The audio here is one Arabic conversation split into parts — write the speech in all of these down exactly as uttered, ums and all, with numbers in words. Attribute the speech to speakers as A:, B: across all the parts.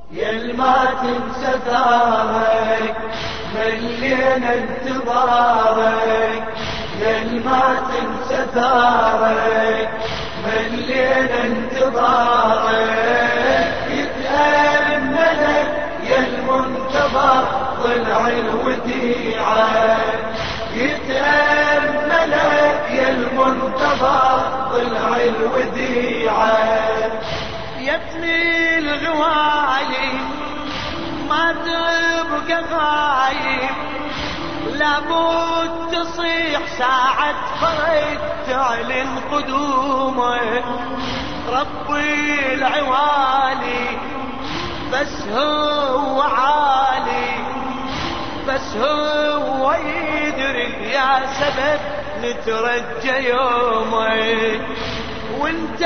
A: يل ما تنسى ثارك ملينا انتظارك، يل ما تنسى ثارك ملينا انتظارك، يتأملك يا المنتظر ضلع الوديعة، يتأملك يا المنتظر ضلع الوديعة.
B: يا ابني الغوالي ما تبقى غايب، لابد تصيح ساعة فرد تعلن قدومه، ربي العوالي بس هو عالي، بس هو يدري يا سبب نترجى يومك، وانت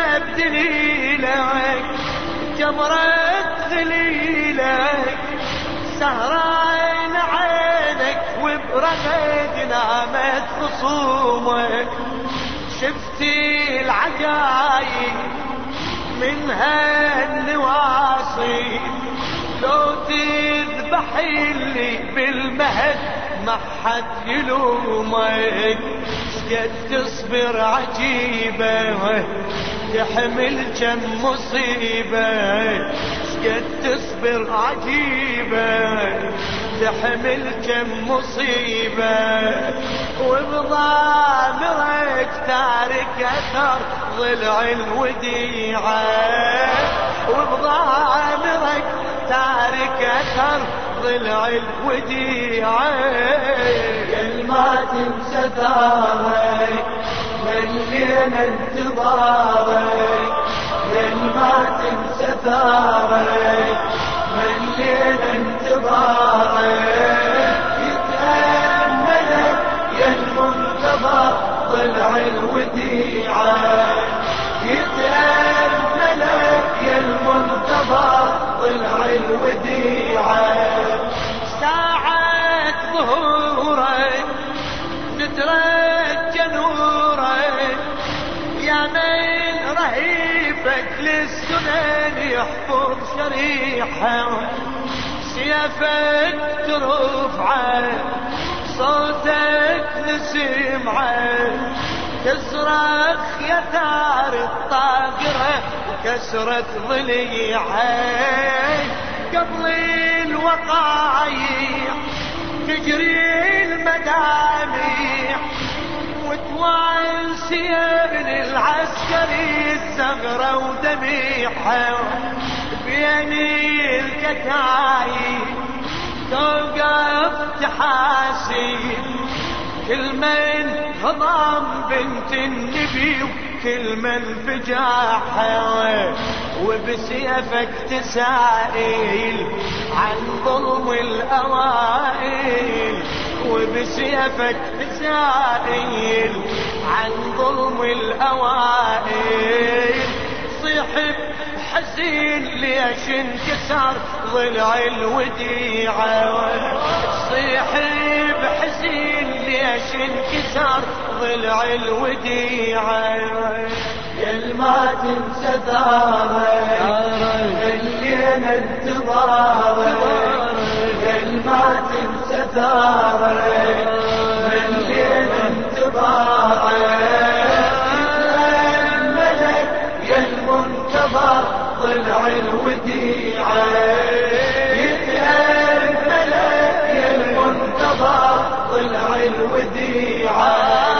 B: بدليلك جمرت ذليلك، سهران عينك وبرقد نامت خصومك، شفتي العجايب من هالنواصي، لو تذبح اللي بالمهد ما حد يلومك، شقد تصبر عجيبة تحمل كم مصيبة، شقد تصبر عجيبة تحمل كم مصيبة، وبضامرك تارك أثر ضلع الوديعة، وبضامرك تارك أثر ضلع الوديعة.
A: يل ما تنسى ثارك ملينا انتظارك، يل ما تنسى ثارك ملينا انتظارك، يتأملك يا المنتظر ضلع الوديعة، يتأملك يا المنتظر ضلع الوديعة.
B: ساعة ظهورك نترجى نورك، يا من رهيبك للسنن يحفظ شريحه، سيفك ترفعه صوتك نسمعه، تصرخ يا ثار الطاقرة وكسرت ضليعه، قبل الوقايع تجري المدامع، وتوانسي ابن العسكري الزغرة ودميحة، بين الكتايب توقف تحاسي، كل من هضم بنت النبي وكل من فجاحها، وبسيفك تسائل عن ظلم الأوائل، وبسيفك تسائل عن ظلم الأوائل، صيحب حزين ليش انكسر ضلع الوديعة، صيحب حزين ليش انكسر ضلع الوديعة.
A: يل ما تنسى ثارك ملينا انتظارك، يل ما تنسى ثارك ملينا انتظارك، يتأملك يا المنتظر ضلع الوديعة، يتأملك يا المنتظر ضلع الوديعة.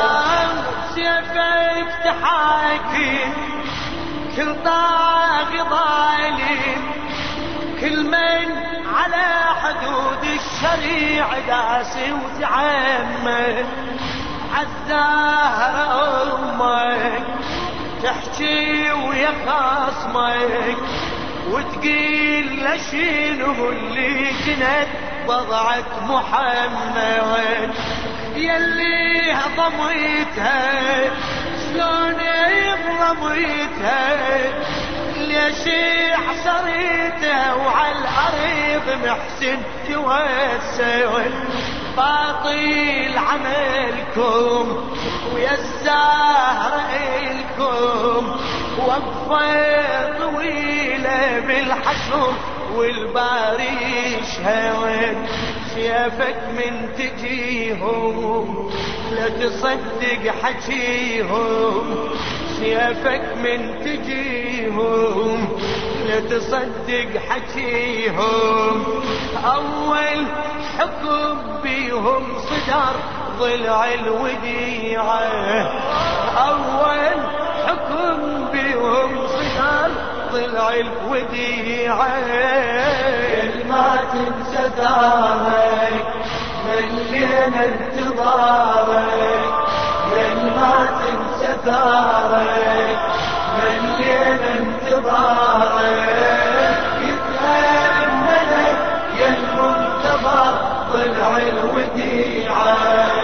B: سيفك تحاكي كل طاغي ظالم، كل من على حدود الشريع داسي وتعمد، عالزهر امك تحكي ويا خصمك، وتقيل لشينه اللي جند وضعت محمد، يلي ضميتها شلون ضميتها، ليش حصريتها وعلى الارض محسن توسل، باطل عملكم ويا الزهر إلكم، وقفة طويلة بالحشر والباريش هوين سيفك من تجيهم لا تصدق حكيهم سيفك من تجيهم لا تصدق حكيهم أول حكم بيهم صدر ضلع الوديعة أول حكم بيهم صدر ضلع الوديعة
A: ما تنسى دارك ملينا انتظارك ما تنسى دارك ملينا انتظارك يتأملك يا المنتظر ضلع الوديعة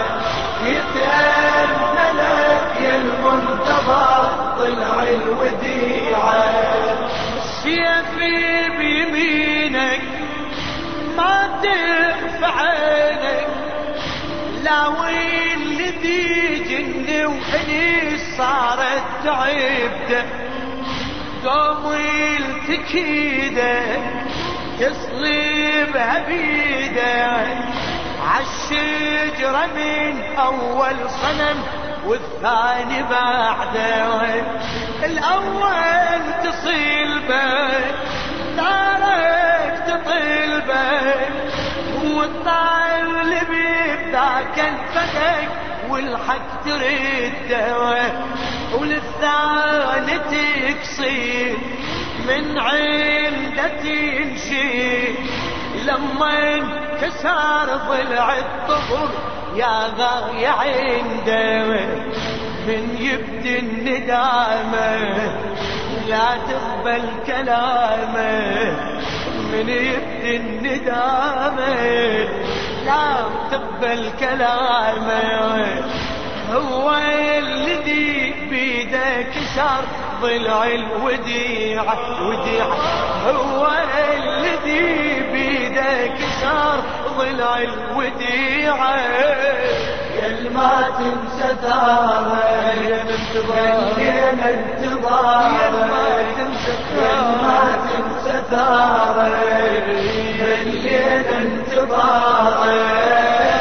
A: يتأملك يا المنتظر ضلع الوديعة
B: سيفي بيمينك ما تخفى عينك لا والذي جني وحني صارت تعبده قوم التكيده تصلبها بيده عالشجرة من أول صنم والثاني بعده الأول تصيلبه دارك تطلبه والطالب بذاك الفدك والحق ترده وللثاني تكسير من عنده تمشي لما انكسر ضلع الطفل يا غاية عنده من يبدي الندامة لا تقبل كلامه من يبدي الندامة لا تقبل كلامه هو الذي بيده كسر ضلع الوديعة وديعة هو الذي بيده كسر ضلع الوديعة
A: يا ما تنسى دارك ملينا انتظارك يا ما تنسى دارك ملينا انتظارك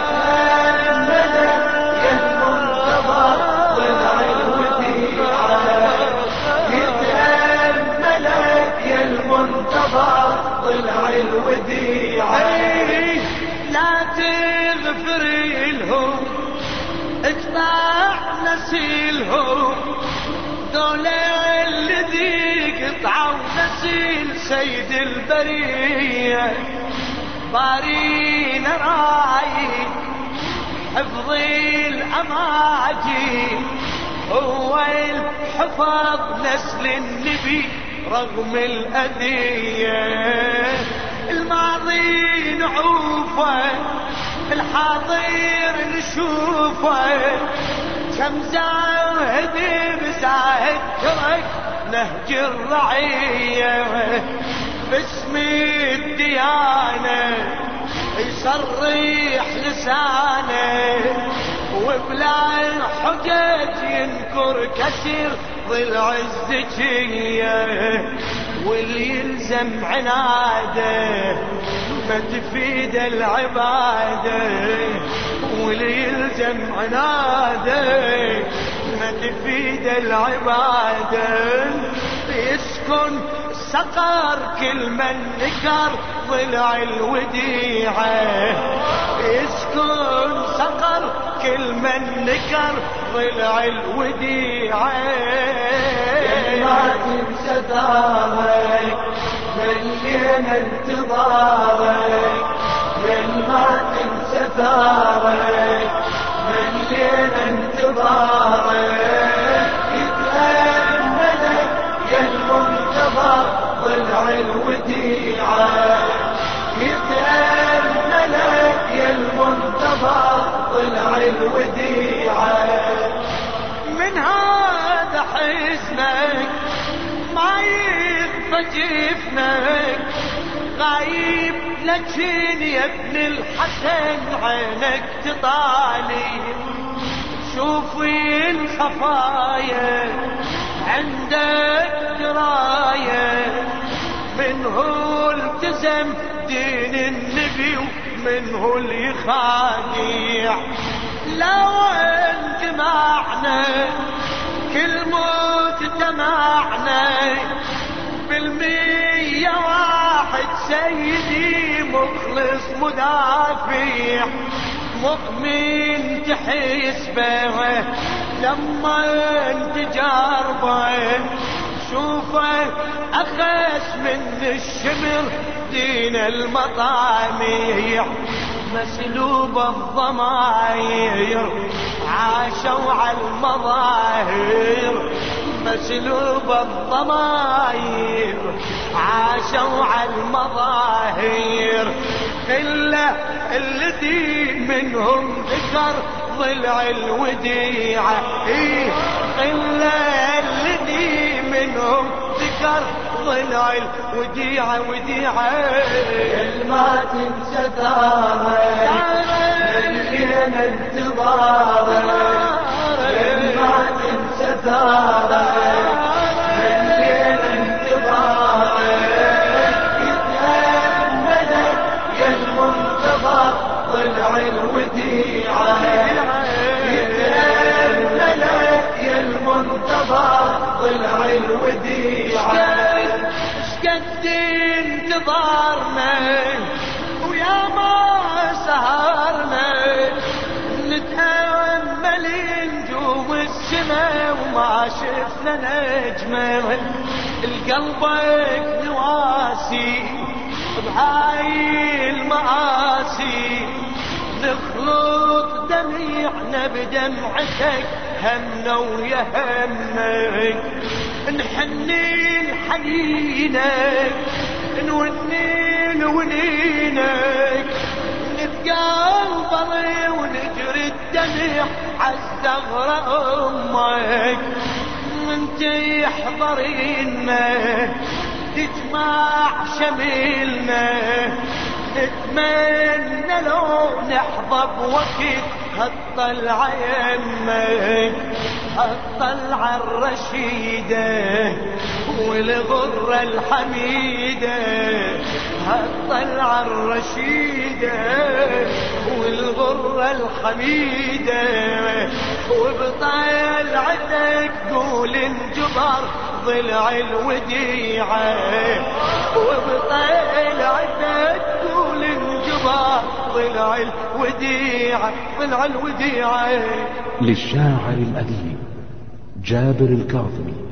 A: ضلع الوديعة
B: لا تغفر لهم اقطع نسيلهم دول الذي قطعوا نسيل سيد البرية بارين راعي حفظ الأماجي هو الحفظ نسل النبي رغم الأذية الماضي نعوفه الحاضر نشوفه كم زاهد بزاهد ترك نهج الرعية باسم الديانة يصرح لسانه وبلا حجج ينكر كسر ضلع الزكية واللي يلزم عناده ما تفيد العبادة واللي يلزم عناده ما تفيد العبادة يسكن سقر كل من نكر ضلع الوديعة يسكن سقر كل من نكر ضلع الوديعة
A: ما تنسى دارك ملينا انتظارك ما تنسى دارك ملينا انتظارك يتأملك يا المنتظر ضلع الوديعة يتأملك يا المنتظر ضلع الوديعة
B: من هذا حزنك ما يخفى جفنك غايب لكن يا ابن الحسن عينك تطالي شوفي الخفايا عندك دراية منه التزم دين النبي ومنه اللي يخادع. لو انجمعنا كل مجتمعنا بالمية واحد سيدي مخلص مدافع مؤمن تحس به لما تجاربه شوفه أخس من الشمر دين المطاميع مسلوب الضماير عاشوا على المظاهر مسلوب الضماير عاشوا على المظاهر. إلا الذي منهم ذكر ضلع الوديعة إلا الذي منهم ذكر ضلع الوديعة وديعة
A: ما تنسى ثارك ملينا انتظارك ما تنسى ثارك ملينا انتظارك يتأملك يا المنتظر ضلع الوديعة يتأملك يا المنتظر ضلع الوديعة.
B: شقد انتظارنا ويا ما سهرنا نتأمل نجوم السماء وما شفنا نجمة القلبك نواسي بهاي المآسي نخلط دميعنا بدمعتك همنا ويا همك نحنين حنينك نونين ونينك نتقابل ونجري الدمع عالثغرة أمك انت يحضرينا تجمع شميلنا نتمنى لو نحظى بوقت هالطلعة يمك هالطلعة الرشيدة والغرة الحميدة هالطلعة الرشيدة والغرة الحميدة وبطلعتك قول انجبر ضلع الوديعة وبطلعتك قول انجبر ضلع الوديعة ضلع الوديعة.
C: للشاعر الأديب جابر الكاظمي.